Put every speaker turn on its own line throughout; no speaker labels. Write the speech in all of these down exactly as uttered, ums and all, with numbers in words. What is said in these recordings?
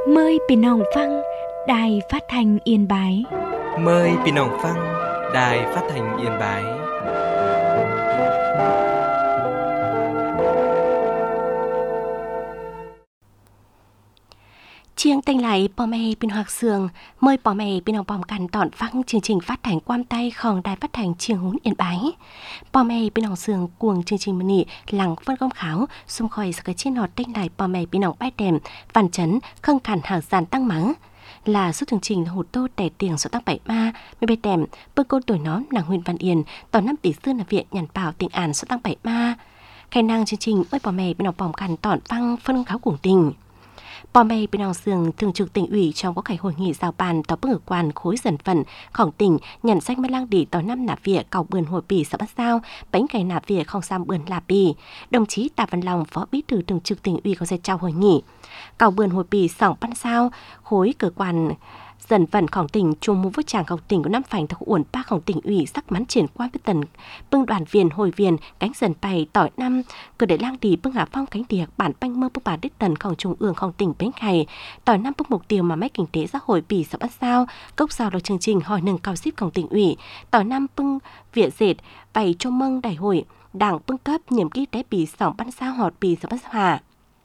Mờiพี่น้องฟังđài phát thanh Yên Bái.
Mờiพี่น้องฟังđài phát thanh Yên Bái.
Chiêng tênh lại bò mẹ bên hoặc sườn, mời bò mẹ bên ông bòmกันตอนฟังchương trình phát thanh quam tayของđài phát thanh Chiêng Hún Yên Bái. Bò mẹ bên ông sườn cuồng chương trình mini lặng phân công khảo, xung khỏi sự cái chiên họt tênh lại bò mẹ bên ông bái đèm, văn chấn, khâng cản hàng giàn tăng mắng. Là số chương trình hồ tô đẻ tiền số tăng bảy ma, mê bê đèm, bơ cô tuổi nóm nàng Huyền Văn Yên, tỏ năm tỷ xưa là viện nhàn bảo tình ản số tăng bảy ma. Khai năng chương trình ơi bò mẹ bên ông bòmกันtอนฟังphân công khảo cuồng tình. Bò mê bên ông sườn thường trực tỉnh ủy trong có cái hội nghị giao bàn tỏ bức ở quan khối dần phần khổng tỉnh nhận sách mất lang đi tỏ năm nạp vỉa cầu bườn hồi bì xã bắt sao bánh cày nạp vỉa không sam bườn lạp bì. Đồng chí Tạ Văn Long phó bí thư thường trực tỉnh ủy có sẽ trao hội nghị cầu bườn hồi bì sỏng ban sao khối cơ quan dần phần khổng tỉnh chung mua với chàng khổng tỉnh của năm phành thuộc uẩn ba khổng tỉnh ủy sắc mắn triển quan với tần bưng đoàn viên hồi viên cánh dần bày tỏi năm cứ để lang đi bưng hạ phong cánh tiệc bản banh mơ bưng bản đích tần khổng trung ương khổng tỉnh bến khày tỏi năm bưng mục tiêu mà mấy kinh tế xã hội bì xã bắt sao cốc sao được chương trình hỏi nâng cao ship khổng tỉnh ủy tỏi năm bưng viện dệt bày cho mâng đại hội đảng bưng cấp nhiệm kỳ tế bì sỏng ban sao họt bì xã bắt hòa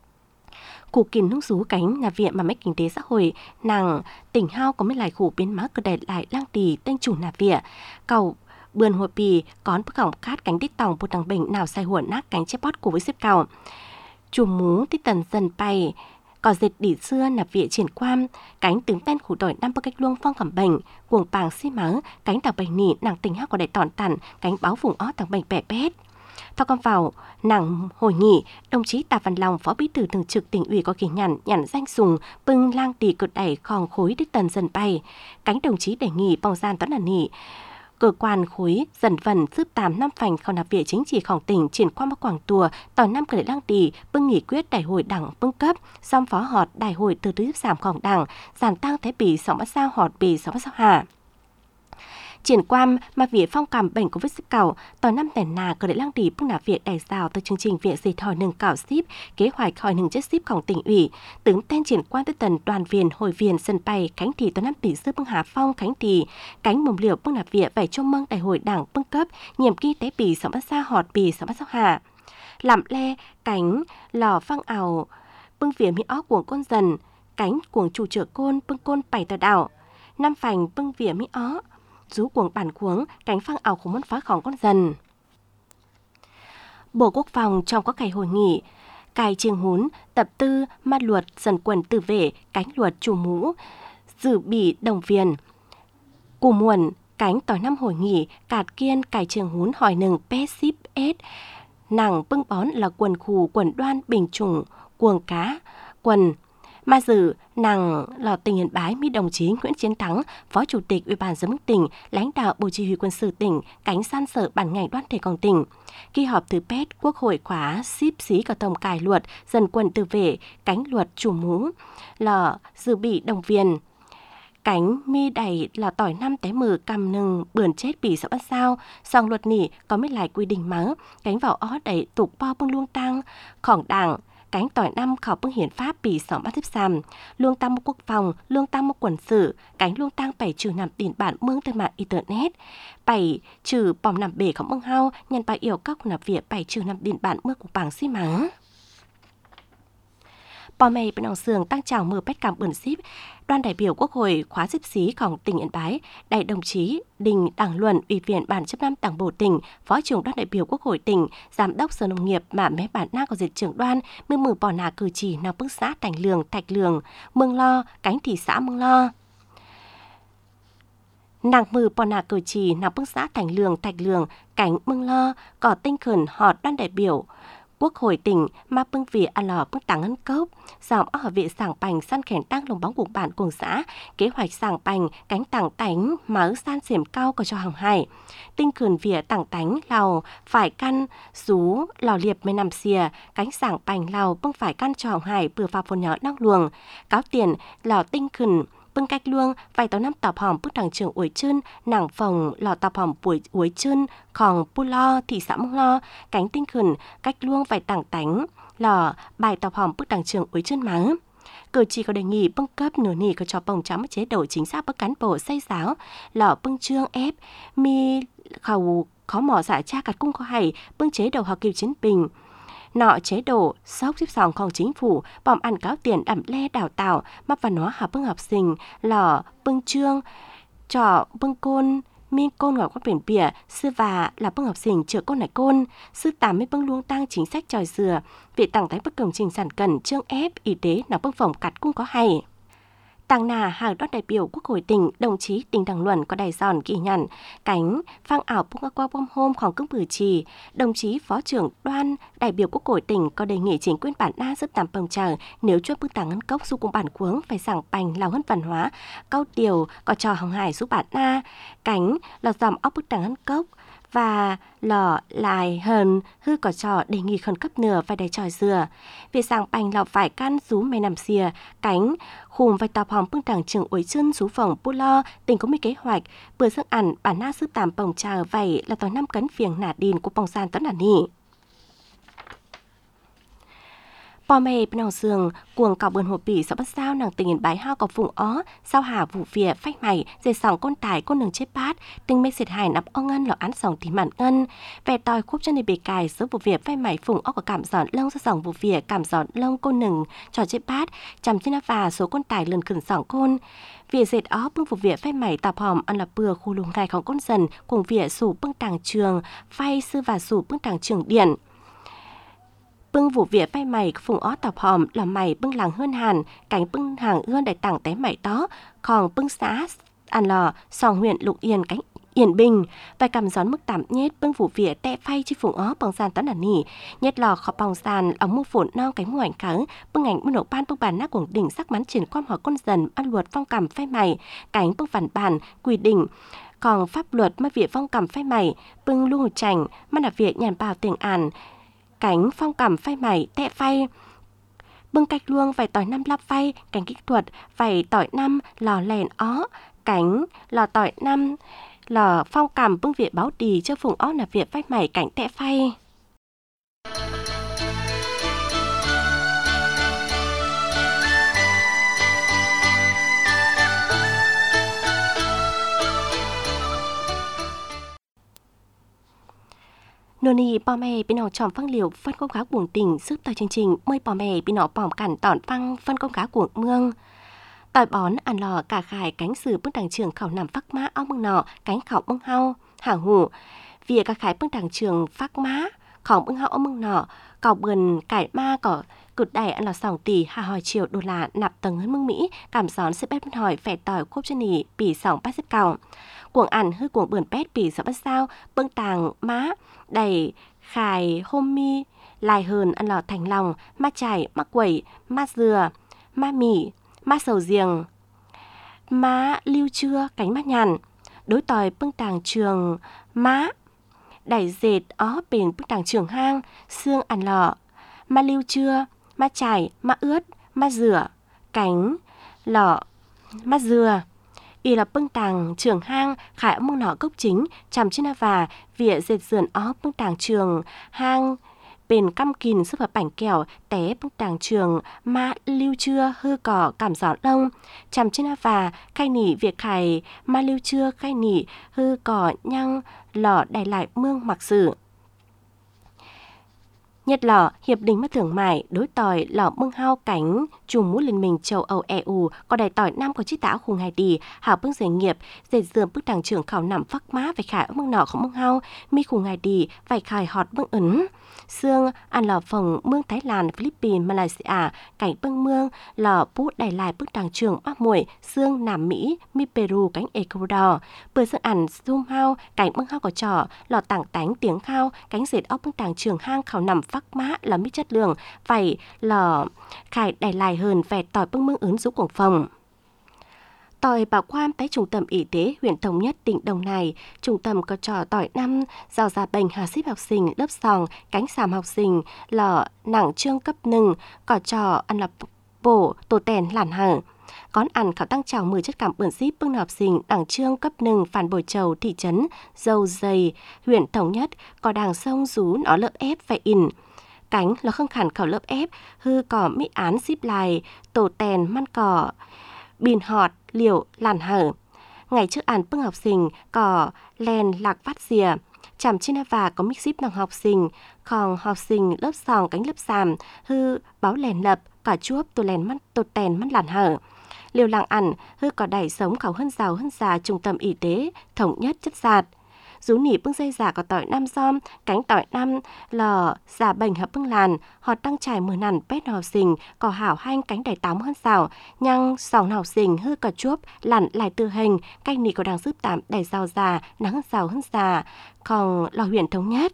cụ kiến nông rú cánh nhà viện mà mấy kinh tế xã hội nàng tỉnh hao có mấy lại khủ biến má cơ đẹp lại lang tì tên chủ nhà viện cầu bươn hồi bì có bức hỏng khát cánh đít tòng một đằng bình nào sai huộn nát cánh chép bót của với xếp cầu chùm mú tít tần dần bay có dệt đỉ xưa nạp viện triển quan cánh tướng tên khủ đổi năm bức cách luông phong khẩm bệnh cuồng bàng xi mắng cánh tàu bệnh nỉ nàng tỉnh hao có đại tọn tản cánh báo vùng ó tàng bệnh bẻ bét. Theo con vào nàng hội nghị, đồng chí Tạ Văn Long phó bí thư thường trực tỉnh ủy có kỳ nhận nhận danh sùng bưng lang tì cột đẩy khòng khối đích tần dần bay. Cánh đồng chí đề nghị bòng gian toán đàn nghị cơ quan khối dần vần giúp tám năm phành khảo nạp viện chính trị khổng tỉnh triển qua bắc quảng tùa tỏi năm cởi lang tì bưng nghị quyết đại hội đảng bưng cấp xong phó họt đại hội từ tứ giảm khổng đảng giàn tăng thế bì sóng bắt sao họt bì sóng bắt sao hạ. Triển quan mà viện phong cảm bệnh của vết sức cầu tỏi năm tẻ nà cờ để lang đi bưng nạp viện đại rào từ chương trình viện dịch hỏi nâng cảo ship kế hoạch hỏi nâng chất shipของtỉnh ủy tướng tên triển quan tới tần đoàn viên hồi viên sân bay cánh thị tỏi năm tỷ sư bưng hà phong cánh thị cánh mồm liều bưng nạp viện bảy trong mâng đại hội đảng bưng cấp nhiệm kỳ tế bì sáu bắt xa họt bì sáu bắt sao hạ làm le cánh lò phăng ảo bưng viện mỹ ó cuồng côn dần cánh cuồng chủ trợ côn bưng côn bảy tờ đảo năm phành bưng viện mỹ ó rú cuồng bản cuống cánh phăng ảo của môn phá khổng con dần. Bộ Quốc phòng trong có ngày hội nghị cài Chiêng Hún tập tư ma luật dần quần tử vệ cánh luật chủ mũ dự bị đồng viên cù muộn cánh tỏi năm hội nghị cạt kiên cài Chiêng Hún hỏi nừng pé ship ết nàng bưng bón là quần khù quần đoan bình chủng cuồng cá quần mà dự nàng lò tỉnh Yên Bái mi đồng chí Nguyễn Chiến Thắng, Phó Chủ tịch Ủy ban Giám đốc tỉnh, lãnh đạo Bộ Chỉ huy Quân sự tỉnh, cánh san sở bản ngành đoàn thể công tỉnh. Kỳ họp thứ pét Quốc hội khóa ship xí cả tổng cải luật dần quân tự vệ cánh luật chủ mũ lò dự bị đồng viên cánh mi đầy là tỏi năm té mờ cầm nừng bườn chết bị sợ bắt sao song luật nỉ có mấy lại quy định mắng cánh vào ó đẩy tục bao bưng luông tăng khổng đảng cánh tỏi năm khảo bưng hiến pháp bị sỏng bắt tiếp xàm luông tăng một quốc phòng luông tăng một quần sự cánh luông tăng bảy trừ nằm tiền bản mương thương mạng internet bảy trừ bòm nằm bể khổng bưng hao nhân bài yêu các nạp viện bảy trừ nằm tiền bản mương của bảng xi mắng bò mày bên ông sườn tăng chào mưa pét cảm bẩn ship đoàn đại biểu Quốc hội khóa ship xíของtỉnh Yên Bái đại đồng chí Đình Đảng Luận ủy viên ban chấp năm Đảng bộ tỉnh phó trưởng đoàn đại biểu Quốc hội tỉnh giám đốc sở nông nghiệp mà mé bản na có dịch trưởng đoàn mưa mử bò nà cử chỉ nào bức xã Thành Lường Thạch Lường Mương Lo cánh thị xã Mương Lo nàng mừ bò nà cử chỉ nào bức xã Thành Lường Thạch Lường cánh Mương Lo có tinh khẩn họt đoàn đại biểu Quốc hội tỉnh mà bưng vị à lò bưng tăng ân cốc dòng ở viện sảng bành săn khẻn tăng lồng bóng của bản cùng xã kế hoạch sảng bành cánh tảng tánh mở san xiểm cao có cho hàng hải tinh khẩn vỉa tảng tánh lào phải căn rú lò liệp mới nằm xìa cánh sảng bành lào bưng phải căn cho hàng hải vừa vào phồn nhỏ năng luồng cáo tiền lò tinh khẩn bưng cách luông vài tàu năm tàu hòm bức đảng trưởng uối chân nàng phòng lò tàu hòm buổi uối chân khòng pu lo thị xã Mông Lo cánh tinh khẩn cách luông vài tảng tánh lò bài tàu hòm bức đảng trưởng uối chân mắng Cử tri có đề nghị bưng cấp nửa nỉ có cho bồng chấm chế độ chính xác bất cán bộ xây giáo lọ bưng trương ép mi khẩu khó mỏ giả cha cắt cung có hay bưng chế độ học kiều chiến bình nọ chế độ sốc xếp sòngของchính phủ bỏm ăn cáo tiền đẩm le đào tạo mắc văn hóa học bưng học sinh lọ bưng trương trọ bưng côn mi côn gọi con biển bìa sư và là bưng học sinh chữa côn này côn sư tám mươi bưng luông tăng chính sách tròi dừa vị tặng tái bất công trình sản cần trương ép y tế nó bưng phòng cắt cũng có hay. Tàng nà hàng đón đại biểu Quốc hội tỉnh, đồng chí Đinh Đăng Luận có đài giòn ghi nhận cánh phang ảo bung qua bom hôm khoảng cứng bử trì. Đồng chí Phó trưởng Đoan đại biểu Quốc hội tỉnh có đề nghị chính quyền bản na giúp tạm bồng chờ nếu cho bức tàng ngân cốc du cùng bản cuống phải sảng bành lao hơn văn hóa câu điều có trò hồng hải giúp bản na cánh là dòng óc bức tàng ngân cốc và lọ lại hờn hư có trò đề nghị khẩn cấp nửa phải đầy tròi dừa. Vì sàng bành lọ phải căn rú mày nằm xìa, cánh khùm vai tạp hòm bưng đảng trường uối chân rú phòng bù lo, tỉnh có mấy kế hoạch. Bữa sức ảnh bản na sư tàm bồng trà vậy là tỏi năm cấn phiền nả đìn của bông gian tấn nả nị. Bò mê bên hồng sường, cuồng cỏ bươn hồ bỉ sợ bắt sao nàng tình bái hao cỏ phụng ó, sao hà vụ vỉa phách mày, dây sòng con tải con đường chết bát, tình mê xịt hài nắp o ngân lọ án sòng tí mạn ngân. Về tòi khúc chân đi bề cài, số vụ vỉa phách mày phụng ó có cảm giọt lông ra sòng vụ vỉa, cảm giọt lông con nừng, trò chết bát, chằm trên và số con tải lần khẩn sòng con. Vỉa dệt ó bưng vụ vỉa phách mày tạp hòm ăn là bừa khu lùng gaiของcon dần, cùng vỉa sủ bưng tàng trường, phay sư và sủ bưng tàng trường điện. Bưng vụ vỉa bay mày phùng ó tạp hòm là mày bưng làng hơn hàn cánh bưng hàng ươn đại tảng té mày tó còn bưng xã ăn lò sòng huyện lục yên cánh Yên Bình và cầm gión mức tạm nhét bưng vụ vỉa tẹ phay chi phùng ó bằng sàn tấn ẩn nỉ nhét lò khọ bằng sàn ống mua phổn non cánh ngoảnh cắn bưng ảnh bưng nổ ban bưng bàn nát quảng đỉnh sắc mắn triển quan hỏi con dần ăn luật phong cầm phai mày cánh bưng phản bàn quy định còn pháp luật mà việc phong cầm phai mày bưng lưu hồ chảnh mà là việc nhàn bào tiền ản cánh phong cầm phai mày tẹ phay bưng cách luông phải tỏi năm lắp phay cánh kỹ thuật phải tỏi năm lò lèn ó cánh lò tỏi năm lò phong cầm bưng việc báo đì cho phùng ó là việc phai mày cánh tẹ phay. Nô nì bò mè bên họ tròm phăng liều phân công khá cuồng tỉnh giúp tờ chương trình mời bò mè bên họ bòm cản tỏn phăng phân công khá cuồng mương. Tỏi bón ăn lò cả khải cánh sử bưng đảng trường khảo nằm phắc má ong mương nọ cánh khảo mương hao hảo hủ. Vì cả khải bưng đảng trường phắc má khảo mương hao ong mương nọ cào bườn cải ma cỏ cụt đẩy ăn lò sòng tỷ hà hỏi chiều đô la nạp tầng hơn mương Mỹ cảm gión sẽ bét hỏi phẻ tỏi khốp chân nỉ bỉ sòng bát xếp cào. Cuồng ăn hư cuồng bườn pét bỉ sợ bắt sao bưng tàng má đầy khải hôm mi lại hơn ăn lò thành lòng ma chảy ma quẩy ma dừa ma mì ma sầu riềng ma lưu trưa cánh ma nhàn đối tỏi bưng tàng trường má đẩy dệt ó bền bưng tàng trường hang xương ăn lò ma lưu trưa ma chảy ma ướt ma rửa cánh lọ ma dừa y là bưng tàng trường hang khải mông nọ gốc chính chằm trên và vỉa dệt sườn ó bưng tàng trường hang bền căm kìn sức hợp bảnh kẹo té bưng tàng trường ma lưu trưa hư cỏ cảm gió lông chằm trên và khai nỉ việc khải ma lưu trưa khai nỉ hư cỏ nhăng lọ đài lại mương mặc sử. Nhật lọ hiệp định mất thương mại đối tỏi lọ mương hao cánh chùm mũ liên minh châu Âu e u có đài tỏi năm có chiếc táo khung hai đi hảo bưng giải nghiệp dệt dườm bức đảng trưởng khảo nằm phắc má phải khải ở mương nọ không mương hao mi khung hai đi phải khải họt bưng ấn xương ăn lò phồng mương Thái Lan Philippines Malaysia cảnh bưng mương lò bút đài lại bức đảng trưởng bắc muội xương Nam Mỹ mi Peru cánh Ecuador bữa xương ăn zoom hao cảnh bưng hao có trò lò tảng tánh tiếng hao cánh dệt ốc bưng đảng trưởng hang khảo nằm phắc má là mít chất lượng phải lò khải đài lại hơn vẻ tỏi bưng mương ứng rú cuồng phòng. Tỏi bảo quan tới trung tâm y tế huyện Thống Nhất tỉnh Đồng Nai, trung tâm có trò tỏi năm rau ra bệnh hà xếp học sinh lớp sòng cánh sàm học sinh lọ nặng trương cấp nừng có trò ăn là bổ tổ tèn lản hở con ăn khảo tăng trào mười chất cảm bẩn ship bưng học sinh đảng trương cấp nừng phản bồi trầu thị trấn dầu dày huyện Thống Nhất có đảng sông rú nó lợ ép phải in cánh là không khẳng khẩu lớp ép hư cỏ mỹ án xíp lại tổ tèn man cỏ bìn họt liều làn hở. Ngày trước ăn bưng học sinh cỏ len lạc phát dìa chằm trên và có mix ship năng học sinh còn học sinh lớp sòng cánh lớp sàm hư báo lèn lập cả chuốp tổ lèn mắt tổ tèn mắt làn hở. Liều làng ăn hư có đẩy sống khẩu hơn giàu hơn già trung tâm y tế thống nhất chất giạt. Rú nỉ bưng dây giả có tỏi năm giom, cánh tỏi năm lò giả bệnh hợp bưng làn, họ tăng trải mười nằn pét học sinh, có hảo hanh cánh đẩy tám hơn xào, nhăng sòng học sinh hư có chuốp, lặn lại tư hình, canh nỉ có đang giúp tạm đẩy giàu già, nắng hơn giàu hơn già, còn lò huyện thống nhất.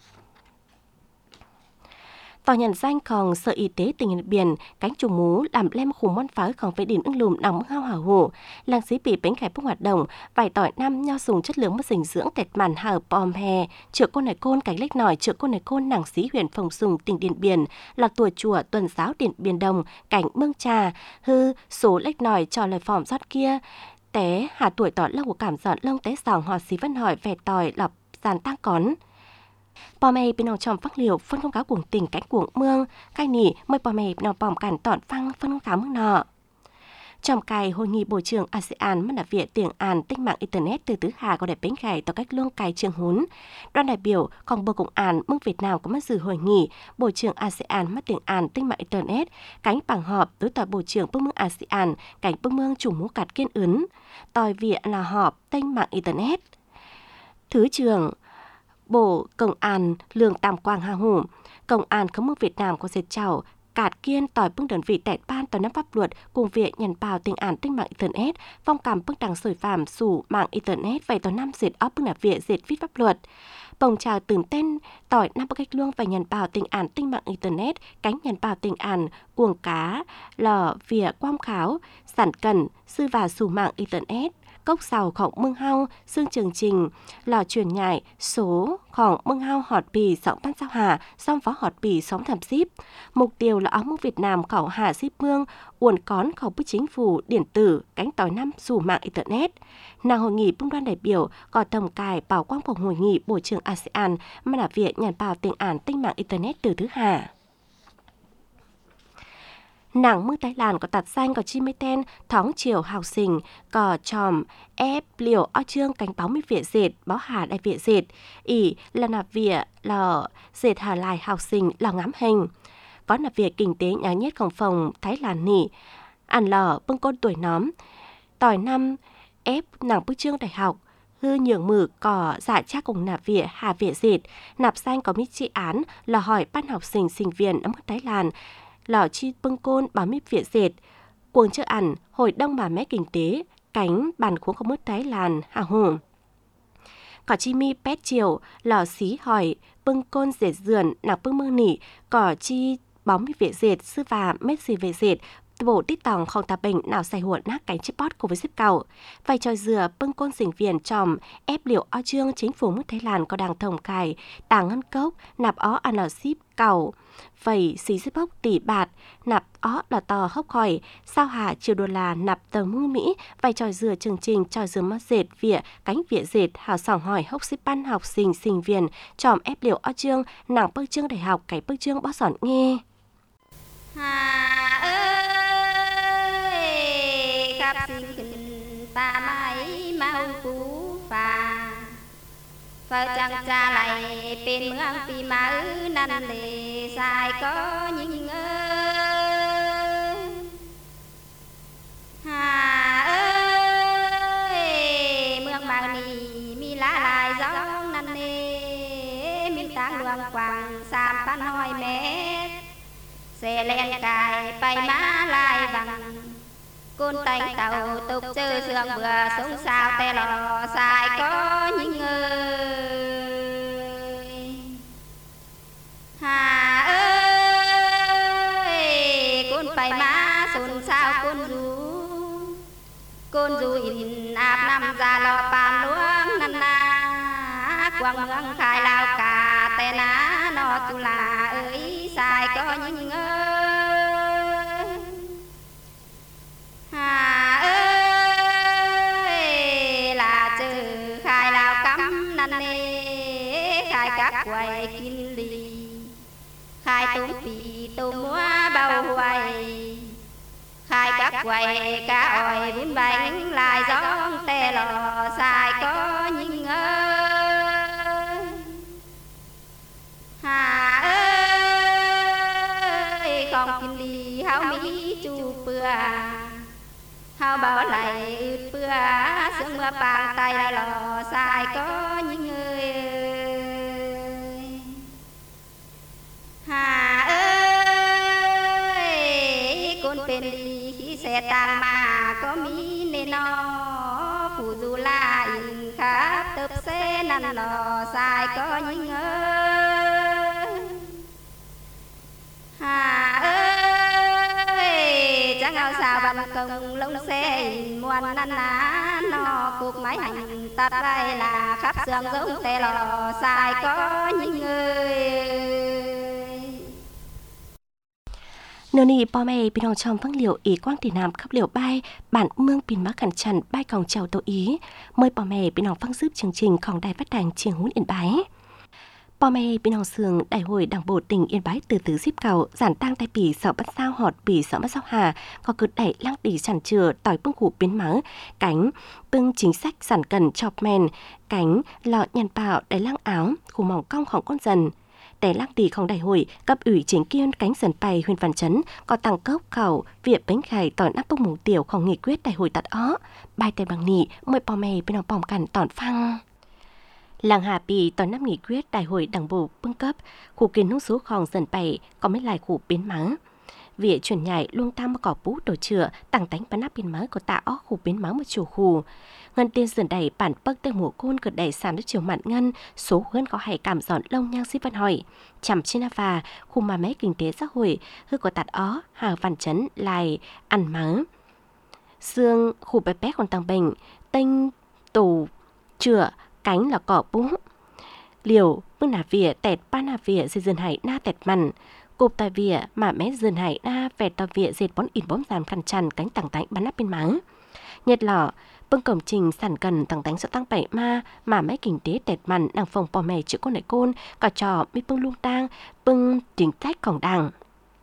Tòa nhận danh còn Sở Y tế tỉnh Điện Biên, cánh trùng mú làm lem khủng món pháo còn phải đỉnh ưng lùm nóng hao hảo hổ. Làng xí bị bánh khải bốc hoạt động, vài tỏi năm nho dùng chất lượng mất dinh dưỡng tẹt màn hở pom hè, chữa côn này côn cánh lách nổi chữa côn này côn nàng xí huyện Phòng Sùng tỉnh Điện Biên, là tuổi chùa tuần giáo Điện Biên Đông, cảnh mương trà, hư số lách nổi cho lời phỏng rót kia. Té hà tuổi tỏi lâu của cảm giọt lông té sòng họ xí vẫn hỏi về tỏi lọc giàn tăng cón. Bò mè bên nòng tròm phát liều phân công cáo cuồng tình cánh cuồng mương, cai nỉ mời bò mè nòng bòm cản tọn phăng phân công cáo mương nọ. Trong cài hội nghị bộ trưởng a sê an mất là viện tiền an tích mạng internet từ tứ hà có đẹp bánh khải tỏ cách luông cài trường hún. Đoàn đại biểu còn bộ công an mương Việt Nam có mất dự hội nghị bộ trưởng a sê an mất tiền an tích mạng internet cánh bằng họp đối tỏi bộ trưởng bức mương a sê an cánh bức mương chủ mũ cạt kiên ứng tỏi viện là họp tích mạng internet. Thứ trưởng Bộ Công an Lương Tam Quang Hà Hùng, Công an không mương Việt Nam có dệt chào cạt kiên tỏi bưng đơn vị tẹt ban tỏi năm pháp luật cùng việc nhận bào tình án tinh mạng internet phong cảm bưng đằng sồi phạm sủ mạng internet vậy tỏi năm dệt óc bưng là việc dệt viết pháp luật. Bồng chàoตื่n tên tỏi năm bức cách luông và nhận bào tình án tinh mạng internet cánh nhận bào tình án cuồng cá lò vỉa quam kháo sản cần sư và sủ mạng internet cốc sào khổng mương hao xương trường trình lò truyền nhại số khổng mương hao họt bì sóng ban sao hà song phó họt bì sóng thảm ship. Mục tiêu là áo mương Việt Nam khẩu hà ship mương uồn cón khẩu bức chính phủ điện tử cánh tỏi năm dù mạng internet. Nàng hội nghị bưng đoan đại biểu có tầm cài bảo quang phòng hội nghị bộ trưởng a sê an mà là việc nhận bảo tình án tinh mạng internet từ thứ hà. Nàng mương Thái Lan có tạt xanh có chi mê ten thóng chiều hào sinh có tròm ép liều o trương cánh báo mi viện dệt báo hà đại viện dệt ỉ là nạp viện lò dệt hà lại hào sinh lò ngắm hình có nạp viện kinh tế nhá nhấtของphòng Thái Lan nỉ ăn lò bưng côn tuổi nóm tỏi năm ép nàng bức trương đại học hư nhường mử cỏ dạ cha cùng nạp viện hà viện dệt nạp xanh có mít trị án là hỏi ban học sinh sinh viên ở Thái Lan lò chi bưng côn báo mít viện dệt cuồng chưa ăn hồi đông bà mẹ kinh tế cánh bàn khuống không mất Thái Lan hà hùng cỏ chi mi pét chiều lò xí hỏi bưng côn dệt dườn nạc bưng mương nỉ cỏ chi bóng mít viện dệt sư và mét gì về dệt bộ tít tòng không tà bệnh nào xài huộn nát cánh chip bót cùng với xếp cầu vài tròi dừa bưng côn sinh viên tròm ép liệu o trương chính phủ mức Thái Lan có đảng thông cài tàng ngân cốc nạp ó ăn lò ship cầu vầy xí xếp hốc tỷ bạt nạp ó là to hốc khỏi sao hà chiều đô la nạp tờ mưa Mỹ vài tròi dừa chương trình tròi dừa mất dệt vỉa cánh vỉa dệt hào sòng hỏi hốc ship ban học sinh sinh viên tròm ép liệu o trương nàng bức trương đại học cái bức trương bó sỏn nghe
Hà ơi khắp sinh ta mãi mau phú phà phở chẳng cha lại bên mương pì máu năn lệ dài có những ơi Hà ơi mương bạc nì mi lá lại gió năn lệ mi tang luồng quàng sam pan hỏi mẹ xe len cài bay má lại vàng côn tánh tàu tục chơ sương vừa sống sao te lò xài có những người Hà ơi côn bay má xôn sao côn du côn du in áp năm ra lò pàm luông năn na quang mương khai lao cả te ná nó chu là ơi xài có những người Hà ơi là chữ khai lao cắm năn nê khai các quầy kinh lì khai tôm pì tôm múa bao hoài khai các quầy cá ỏi bún bánh lại gió tè lò xài có những ơi hà ơi không kinh đi hao mỹ chu bừa hao bảo lại ướt bừa sương mưa bàng tay là lò xài có những người hà ơi con bên đi khi xe tàng mà có mỹ nên nó phụ dù là in khắp tập xe năn lò xài có những ơi hà ơi chẳng ao sao văn công lông xe in muôn năn ná nó cuộc máy hành tắt đây là khắp xương giống tè lò xài có những người
Nô nì bò mẹ bên ông trong vắng liệu ý quang tỷ nam khắp liệu bay bản mương pin mắc cẩn trần bay còng chào tổ ý mời bò mẹ bên ông vắng giúp chương trìnhของđài phát thanh Chiêng Hún Yên Bái. Bò mẹ bên ông sường đại hội đảng bộ tỉnh Yên Bái từ từ xíp cầu giản tang tay bì sợ bắt sao họt bì sợ bắt sao hà có cực đẩy lăng đi sản chừa tỏi bưng cụ biến mắng cánh bưng chính sách sản cần chọc men cánh lọ nhàn bạo đáy lăng áo khu mỏng congของcon dần để lăng đi không đại hội cấp ủy chính kiên cánh dần bày huyện Văn Chấn có tăng cốc khẩu việc bánh khải tỏi nắp bông mù tiểu không nghị quyết đại hội tạt ó bài tay bằng nị mời bò mẹ bên ông bòm cằn tòn phăng làng Hà Bì tỏi nắp nghị quyết đại hội đảng bộ bưng cấp khu kiến nông số khòng dần bày có mấy lại khu biến mắng việc chuyển nhảy luôn tam mà cỏ bú đồ chữa tăng tánh bắn nắp biến mắng có tạ ó khu biến mắng một chủ khu ngân tiên dần đẩy bản bấc tên mùa côn cực đẩy sàm đất chiều mạn ngân số hơn có hay cảm giòn lông nhang xí văn hỏi chằm trên và khu mà mấy kinh tế xã hội hư có tạt ó Hà Văn Chấn lại ăn mắng xương khu bé bé còn tăng bệnh tinh tù chữa cánh là cỏ bú liều bưng nà vỉa tẹt ba nà vỉa dây dần hải na tẹt mặn cục tài vỉa mà mé dần hải na vẹt tàu vỉa dệt bón in bóng giảm khăn chăn cánh tảng tánh bắn nắp bên mắng nhật lọ bưng cổng trình sản cần tảng tánh sẽ tăng bảy ma mà mấy kinh tế tẹt mặn đang phòng bò mè chữ con này côn cả trò mi bưng lung tang bưng chính sáchของđảng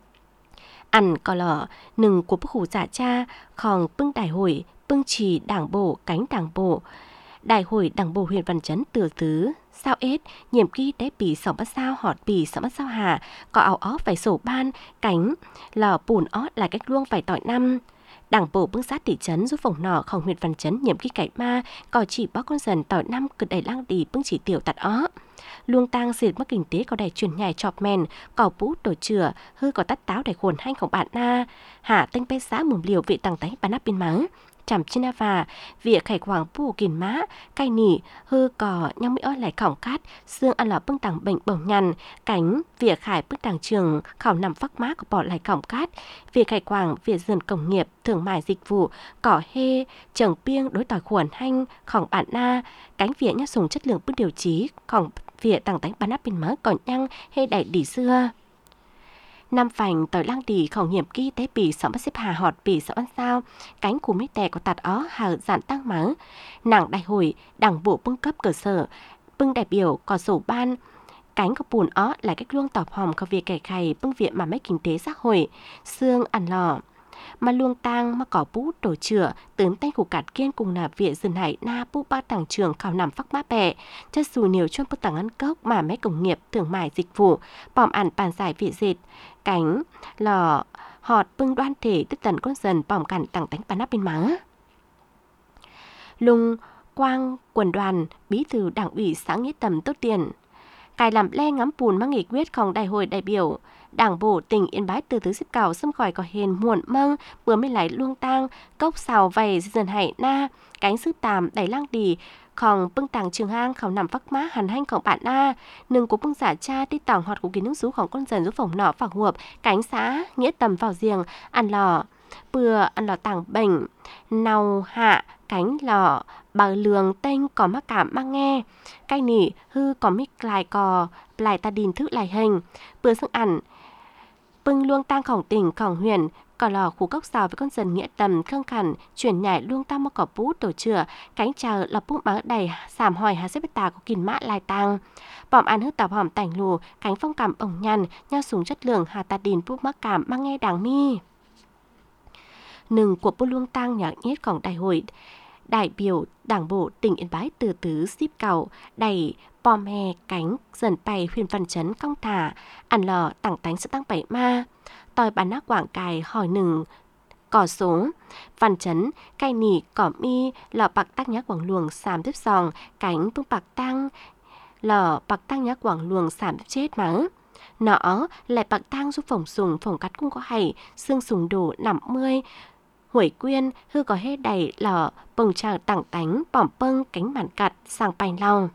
ăn có lọ nừng của bức hủ giả cha khòng bưng đại hội bưng trì đảng bộ cánh đảng bộ đại hội đảng bộ huyện Văn Chấn từ tứ sao ết nhiệm kỳ đế bì sáu bát sao họt bì sáu bát sao hà có áo ó phải sổ ban cánh lò bùn ó là cách luông phải tỏi năm đảng bộ bưng sát thị trấn giúp phòng nọของhuyện Văn Chấn nhiệm kỳ cải ma có chỉ bó con dần tỏi năm cực đẩy lang đi bưng chỉ tiểu tạt ó luông tang diệt mất kinh tế có đẩy chuyển nhảy chọp men cỏ bú tổ chửa hư có tắt táo đẩy khuẩn hanhของbạn na hạ tinh bê xã mồm liều vị tăng tánh bán nắp bên mắng chằm trên và việc khải quảng bù kìn má cay nỉ hư cò nhau mỹ ơi lại khỏng cát xương ăn lò bưng tàng bệnh bổng nhằn cánh việc khải bưng tàng trường khảo nằm phắc má của bỏ lại khỏng cát việc khải quảng việc dần công nghiệp thương mại dịch vụ cỏ hê trồng piêng đối tỏi khuẩn hanh khỏng bạn na cánh việc nhắc dùng chất lượng bưng điều trí khỏng việc tàng tánh bán áp bên má còn nhăng hê đẩy đỉ xưa năm phành tỏi lang đi khẩu nhiệm kỳ tế bì sáu bắt xếp hà họt bì sáu ăn sao cánh của mỹ tè có tạt ó hà giản tăng mắng nàng đại hội đảng bộ bưng cấp cơ sở bưng đại biểu có sổ ban cánh có bùn ó là cách luông tọp hòm có việc cải khày bưng viện mà mấy kinh tế xã hội xương ăn lò mà luông tang mà có bút tổ chửa tớm tay của cạt kiên cùng là viện dần hải na bút ba tàng trường khảo nằm phắc má bẹ chất dù nhiều trong bức tàng ăn cốc mà mấy công nghiệp thương mại dịch vụ bòm ản bàn giải viện dệt cánh lò họt bưng đoan thể tức tần con dần bòm cản tàng tánh bàn áp bên má lung quang quần đoàn bí thư đảng ủy xã Nghĩa Tầm tốt tiền cài làm le ngắm bùn mang nghị quyếtของđại hội đại biểu đảng bộ tỉnh Yên Bái từ thứ xếp cào xâm khỏi có hền muộn mâng vừa mới lấy luông tang cốc xào vầy dần hải na cánh sư tàm đẩy lang điของbưng tàng trường hang khảo nằm phắc má hàn hanhของbạn na nừng của bưng giả cha tí tỏng họt của kiến nước rúของcon dần giúp phòng nọ phẳng huộp cánh xã Nghĩa Tầm vào giềng ăn lò bừa ăn lò tàng bệnh nàu hạ cánh lò bờ lường tên có mắc cảm mang nghe cay nỉ hư có mít lại cò lại ta đình thức lại hình bừa sức ảnh bưng luông tangของtỉnhของhuyện cỏ lò khu cốc xào với con dần nghĩa tầm khương khẩn chuyển nhảy luông tam một cỏ bú tổ chửa cánh chờ là bút máu đầy sàm hỏi hà xếp tà của kìn mã lai tang bỏm ăn hư tạp hỏm tảnh lù cánh phong cảm ổng nhăn nhau súng chất lượng hà tà đìn bút mắc cảm mang nghe đàng mi nừng của bút luông tang nhạc nhétของđại hội đại biểu đảng bộ tỉnh Yên Bái từ tứ ship cầu đầy bom he cánh dần bày huyền văn chấn công thả ăn lò tảng tánh sẽ tăng bảy ma tòi bán nát quảng cài hỏi nừng cỏ số văn chấn cay nỉ cỏ mi lò bạc tăng nhá quảng luồng sàm tiếp sòng cánh bưng bạc tăng lò bạc tăng nhá quảng luồng sàm tiếp chết mắng nọ lại bạc tăng giúp phồng sùng phồng cắt cũng có hay xương sùng đổ nằm mươi Huổi quyên hư có hết đầy lò bồng tràng tảng tánh bỏm pâng cánh bản cặt sang bành lòng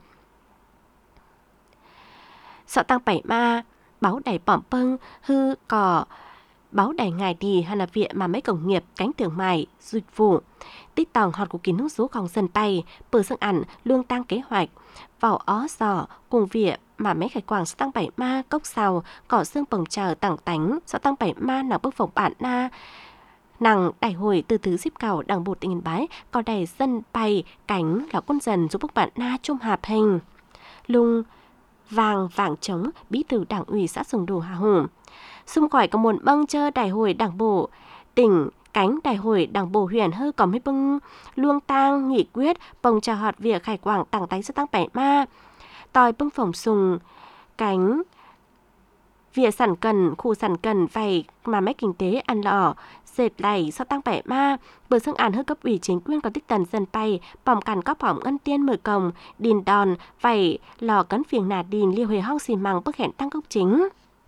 sợ tăng bảy ma báo đầy bỏm pâng hư có báo đầy ngài đi hay là viện mà mấy công nghiệp cánh tường mài dịch vụ tích tòng họt của kiến nước số còn dần bay bờ sương ảnh luôn tăng kế hoạch vào ó giò cùng viện mà mấy khải quảng sẽ tăng bảy ma cốc sào cỏ xương bồng chờ tảng tánh sẽ tăng bảy ma nào bước phòng bản na nàng đại hội từ thứ ship cầu đảng bộ tỉnh Yên Bái có đầy dân bay cánh là quân dần giúp bức bạn na chung hạp hình lung vàng vàng trống bí thư đảng ủy xã Sùng Đồ Hà Hùng xung khỏi có một băng chơ đại hội đảng bộ tỉnh cánh đại hội đảng bộ huyện hư có mấy bưng luông tang nghị quyết bồng trà hoạt việc khải quảng tảng tánh sẽ tăng bảy ma tòi bưng phồng sùng cánh việc sản cần khu sản cần vầy mà mấy kinh tế ăn lò dệt lầy sau tăng bảy ma bờ sương án hư cấp ủy chính quyền có tích tần dần bay bỏng cằn có bỏng ngân tiên mở cồng đìn đòn vầy lò cấn phiền nà đìn liêu huề hong xì măng bức hẹn tăng gốc chính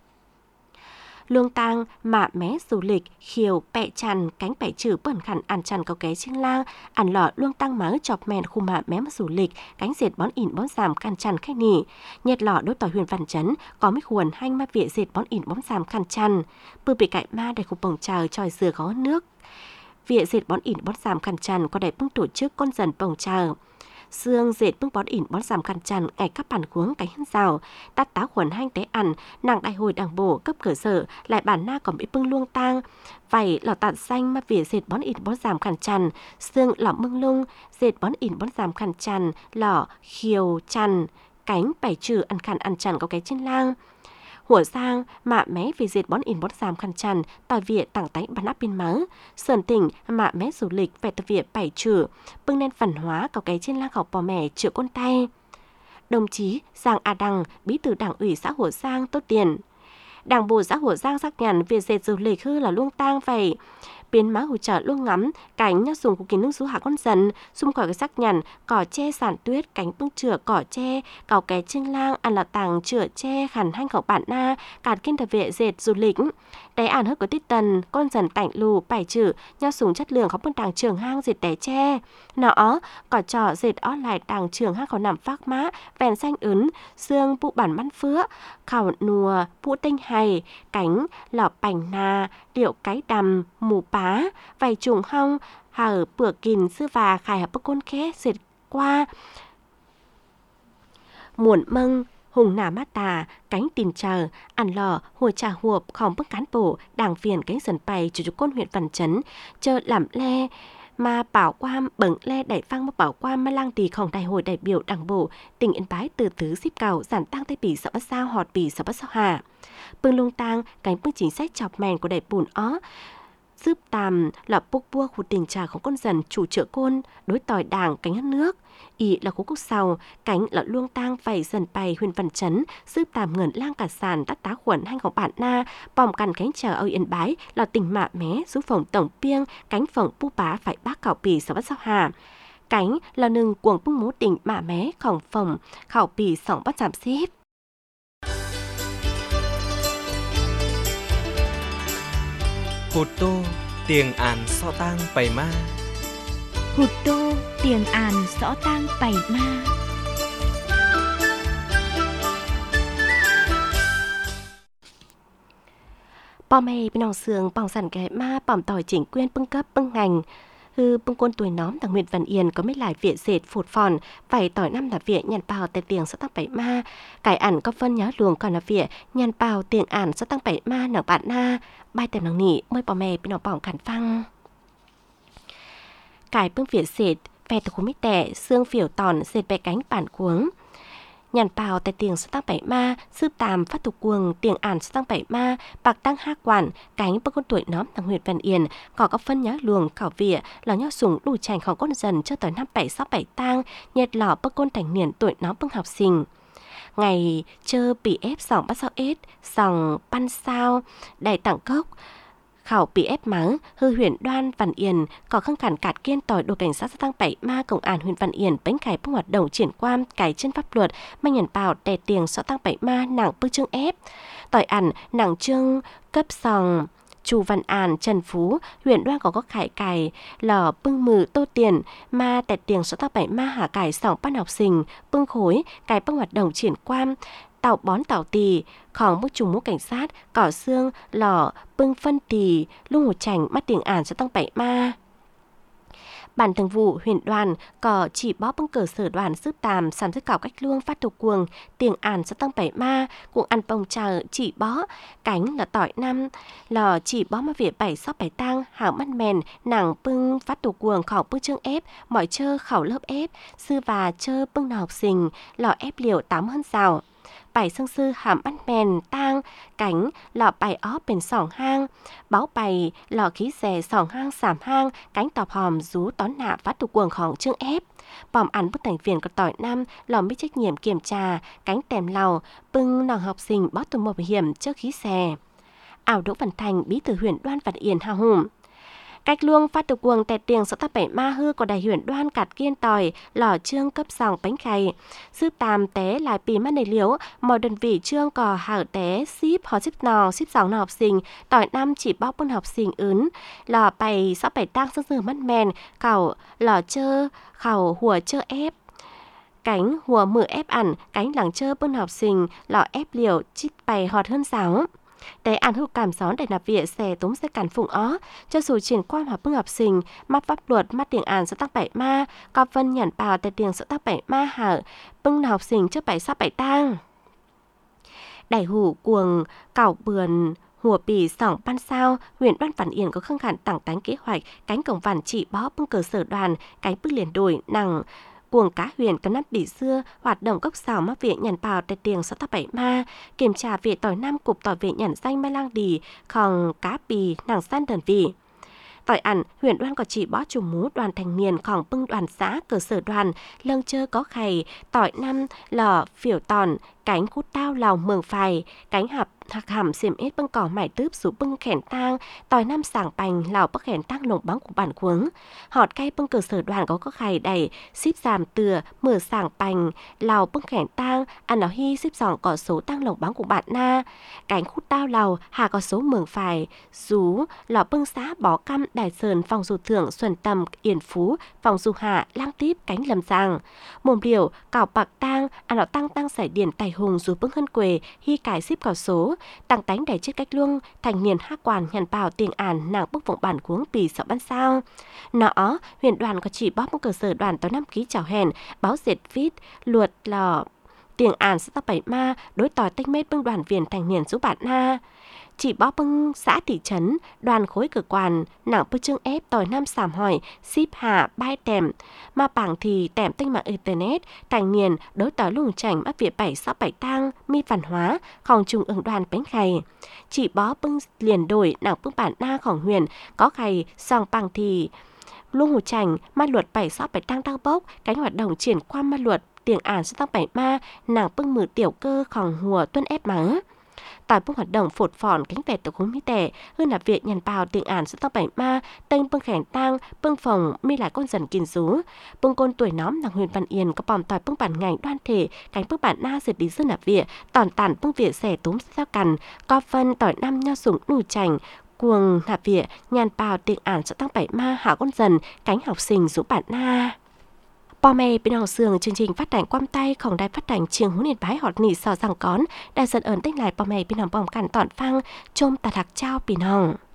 luông tang mạ mé du lịch khiều bẹ chằn cánh bẹ trừ bẩn khẩn ăn chằn có ké chiêng lang ăn lọ luông tang mớ chọc mèn khu mạ mé du lịch cánh dệt bón ỉn bón giảm khăn chằn khách nỉ nhiệt lọ đốt tỏi huyền văn chấn có mấy khuẩn hanh ma vịa dệt bón ỉn bón giảm khăn chằn bư bị cạnh ma đầy khu bồng trào tròi dừa gó nước vịa dệt bón ỉn bón giảm khăn chằn có đầy bưng tổ chức con dần bồng trào xương dệt bưng bón ỉn bón giảm khăn chằn ngày các bản cuống cánh hân rào tát táo khuẩn hanh tế ăn nàng đại hội đảng bộ cấp cơ sở lại bản na còn bị bưng luông tang vảy lò tạt xanh mà vỉa dệt bón ỉn bón giảm khăn chằn xương lò mưng lung dệt bón ỉn bón giảm khăn chằn lò khiều chằn cánh bảy trừ ăn khăn ăn chằn có cái trên lang Hủa sang, mạ mé vì dệt bón in bón giảm khăn chằn, tòi viện tảng tánh bắn áp biên mớ. Sơn tỉnh, mạ mé du lịch về tập viện bảy trừ, bưng nên văn hóa có cái trên lang học bò mẹ chữa con tay. Đồng chí Giang A Đăng, bí thư đảng ủy xã Hủa Giang tốt tiền. Đảng bộ xã Hủa Giang xác nhận việc dệt du lịch hư là luông tang vậy. Biến má hỗ trợ luông ngắm, cánh nhắc dùng của kiến nước du hạ con dần, xung khỏi cái xác nhận, cỏ tre sản tuyết, cánh bưng chữa cỏ tre, cào ké trinh lang, ăn là tàng chữa tre, khẩn hanh khẩu bản na, cạt kiên tập vệ dệt du lịch. Đáy ản hớt có tít tần, con dần tảnh lù, bảy chữ, nhắc dùng chất lượng khóc bưng tàng trường hang dệt đáy tre. Nó, cỏ trò dệt ó lại tàng trường hang khẩu nằm phác mã, vèn xanh ướn, xương bụ bản măn phứa, khảo nùa, bụ tinh hài, cánh, lọ bành na, điệu cái đầm, mù bá, vầy trùng hong, hở bữa kìn sư và khải hợp bức côn khé dệt qua. Muộn mâng, hùng nà mát tà, cánh tìm chờ, ăn lò, hùa trà huộp, khỏng bức cán bộ, đảng viên cánh dần bày chủ trục côn huyện Văn Chấn, chờ làm le, mà bảo quam bẩn le đẩy phăng mà bảo quam mà lang tì khổng đại hội đại biểu đảng bộ tỉnh Yên Bái từ tứ ship cầu giản tăng tây bỉ sợ bắt sao họt bỉ sợ bắt sao hà bưng lung tang cánh bưng chính sách chọc mèn của đại bùn ó giúp tàm là bốc bua khu tình tràของcon dần chủ trợ côn đối tỏi đảng cánh hất nước ý là khúc cúc sau cánh là luông tang vảy dần bày huyền Văn Chấn giúp tàm ngẩn lang cả sàn tắt tá khuẩn hanhของbản na bòm cằn cánh chờ ở Yên Bái là tình mạ mé giúp phòng tổng piêng cánh phòng pu bá phải bác khảo bì sợ bắt sao hà cánh là nừng cuồng bưng mố tình mạ mé khổng phòng khảo bì sỏng bắt giảm xếp.
Hụt tô tiền án so tang bày ma.
Hụt tô tiền án so tang bày ma.
Bò mày bên nòng sườn bỏng sẵn cái ma bỏng tỏi chỉnh quyên bưng cấp bưng ngành hư bưng quân tuổi nóm thằng huyện Văn Yên có mấy lại viện dệt phụt phòn vậy tỏi năm là viện nhàn bào tại tiền sẽ tăng bảy ma cải ẩn có phân nhớ luồng còn là viện nhàn bào tiền ẩn sẽ tăng bảy ma nở bạn na bay tèm nằng nỉ mới bỏ mè bên nó bỏng cản phăng cải bưng viện dệt về từ khung mít tẻ xương phiểu tòn dệt bẹ cánh bản cuống nhàn bào tại tiền sẽ tăng bảy ma sư tàm phát tục cuồng tiền ản sẽ tăng bảy ma bạc tăng ha quản cánh bưng con tuổi nóm thằng huyện Văn Yên có các phân nhá luồng khảo vỉa là nho sùng đủ chành khỏi con dần cho tới năm bảy sáu bảy tang nhiệt lọ bưng con thành niên tuổi nóm bưng học sinh ngày chơ bị ép sòng bắt sao ết sòng pan sao đầy tặng cốc khảo bị ép mắng hư huyện Đoan Văn Yên có khăng khẳng cạt kiên tỏi đội cảnh sát tăng bảy ma công an huyện Văn Yên bánh cải bưng hoạt động triển quan cải trên pháp luật mang nhận bào đè tiền so tăng bảy ma nặng bưng chương ép tỏi ẩn nặng chương cấp sòng Chu Văn An, Trần Phú, huyện Đoan có có khải cải, lò bưng mừ tô tiền, ma tẹt tiền số tăng bảy ma hạ cải sòng ban học sinh, bưng khối, cải bưng hoạt động triển quan, tàu bón tàu tì, khòng mức trùng mũ cảnh sát, cỏ xương, lò, bưng phân tì, lung hồ chảnh mắt tiền ản số tăng bảy ma. Bản thường vụ huyện Đoàn có chỉ bó bưng cờ sở đoàn sức tàm sản xuất cảo cách luông phát tục cuồng tiền ản sẽ tăng bảy ma cũng ăn bông chờ chỉ bó cánh là tỏi năm lò chỉ bó mà việc bảy sóc bảy tang hảo mắt mèn nàng bưng phát tục cuồng khảo bưng chương ép mọi chơ khảo lớp ép sư và chơ bưng nào học sinh lò ép liều tám hơn rào bảy sương sư hàm ăn mèn tang cánh lò bảy ó bền sỏng hang báo bảy lò khí xè sỏng hang sảm hang cánh tọp hòm rú tón nạ phát tục cuồng khỏng chương ép bòm ăn bức thành viên có tỏi năm lò biết trách nhiệm kiểm tra cánh tèm lầu bưng nàng học sinh bó tùm một hiểm trước khí xè ảo Đỗ Văn Thành bí thư huyện Đoan Văn Yên hào hùng cách luông phát tục cuồng tẹt tiền số ta bảy ma hư của đại huyện Đoan cạt kiên tỏi lò trương cấp sòng bánh khay sư tam té lại pì mắt này liếu mọi đơn vị trương cò hở té ship họ ship nò ship sòng nò học sinh tỏi năm chỉ bóc bưng học sinh ứng lò bày sáu bảy tang sương sương mắt mèn khẩu lò chơ khẩu hùa chơ ép cánh hùa mửa ép ẩn cánh lẳng chơ bưng học sinh lò ép liều chít bày họt hơn sáu để ăn hữu cảm gión để nạp viện xẻ túm sẽ cản phụng ó cho dù triển quan học bưng học sinh mắt pháp luật mắt tiền án sẽ tăng bảy ma có vân nhận bào tại tiền sẽ tăng bảy ma hở bưng học sinh trước bảy sắp bảy tang đại hủ cuồng cảo bườn hùa bì sỏng ban sao huyện Đoan Văn Yên có khăng khẳng tặng tánh kế hoạch cánh cổng vằn chỉ bó bưng cờ sở đoàn cánh bưng liền đổi nằng cuồng cá huyền có năm bị xưa hoạt động gốc xào mắc viện nhận bào tại tiền sáu ta bảy ma kiểm tra viện tỏi năm cục tỏi viện nhận danh mai lang đì khòng cá bì nàng san đần vị tỏi ẩn huyện Đoan có chỉ bó trùm mú đoàn thanh niên khòng bưng đoàn xã cơ sở đoàn lâng chơ có khầy tỏi năm lò phiểu tòn cánh cút tao lòng mường phài cánh hạp hạc hàm xiêm ết bưng cỏ mải tướp xuống bưng khẻn tang tỏi năm sảng bành lào bắc khẻn tang lồng bóng của bản cuống họt cay bưng cơ sở đoàn có có khầy đầy ship giảm từa mửa sảng bành lào bưng khẻn tang ăn nó hy ship giỏng có số tang lồng bóng của bạn na cánh cút tao lào hà có số mường phài rú lò bưng xã bó căm đài sơn phòng du thưởng xuân tầm yên phú phòng du hạ lang tiếp cánh lầm giang mồm liều cào bạc tang ăn nó tăng tăng giải điển tài hùng rú bưng hân quề hy cải ship có số tăng tánh để chết cách luông thành niên hát quản nhận bào tiền ản nàng bức vọng bản cuống bì sợ ban sao nó huyện đoàn có chỉ bóp một cơ sở đoàn tới năm ký chào hèn báo diệt vít luật lò tiền ản sẽ bảy ma đối tỏi tách mết bưng đoàn viên thành niên giúp bạn na chỉ bóp bưng xã thị trấn đoàn khối cơ quan nặng bưng chương ép tỏi năm sảm hỏi ship hạ bai tèm mà bảng thì tèm tinh mạng internet thành niên đối tỏi lùng chảnh áp viện bảy sáu bảy tang mi văn hóa khòng trung ương đoàn bánh khay chỉ bó bưng liền đổi nặng bưng bản na khòng huyền có khay song bằng thì lung hồ chảnh ma luật bảy sáu bảy tang tăng bốc cánh hoạt động triển qua ma luật tiền ản sẽ tăng bảy ma nàng bưng mử tiểu cơ khòng hùa tuân ép mắng tỏi bưng hoạt động phột phòn cánh vẹt từ khối mi tẻ hơn là viện nhận bào tiền ản sẽ tăng bảy ma tên bưng khẻn tang bưng phòng mi lại con dần kín rú bưng côn tuổi nóm nàng huyện Văn Yên có bòm tỏi bưng bản ngành đoan thể cánh bưng bản na diệt đi dân là viện tòn tàn bưng viện xẻ túm sao cằn co phân tỏi năm nho sủng nù chành cuồng nạp viện nhàn bào tiền ản sẽ tăng bảy ma hạ con dần cánh học sinh rú bản na bò mè bên học sường chương trình phát hành quam tayของđài phát hành trường huấn luyện bái họt nỉ sò rằng cón đài dân ơn tích lại bò mè bên học bòm cản tọn phăng chôm tà thạc trao bên hồng